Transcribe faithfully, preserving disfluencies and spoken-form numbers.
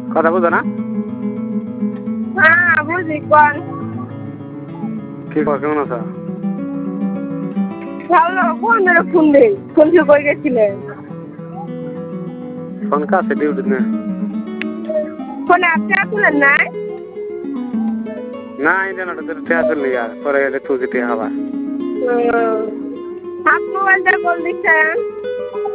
কথা বুঝো না? হ্যাঁ বুঝি কোন কি কর কেমন আছো? ভালো কোন ধরে ফোন দেই ফোন কি কই গেছিলেন? ফোন কাছে ডিউটি না ফোনে আপনি আসলেন নাই? না এই জানাটা তোর ঠেয়া চললি আর পরে গেলে তুই যেতে হবা হাত মোবাইলটা কল দিচ্ছেন